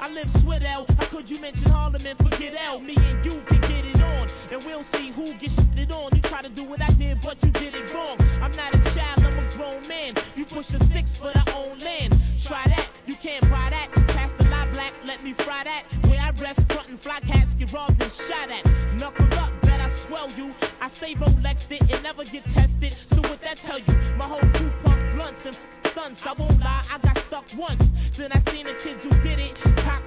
I live Swidell. How could you mention Harlem and forget L? Me and you can get it on, and we'll see who gets shit on. You try to do what I did, but you did it wrong. I'm not a child, I'm a grown man. You push a 6 for the own land. Try that, you can't buy that. Pass the lie black, let me fry that. Where I rest, front and fly cats get robbed and shot at. Knuckle up, bet I swell you. I stay Rolexed it and never get tested. So what that tell you? My whole crew pump blunts and stunts. I won't lie, I got stuck once. Then I seen the kids who did it. Cock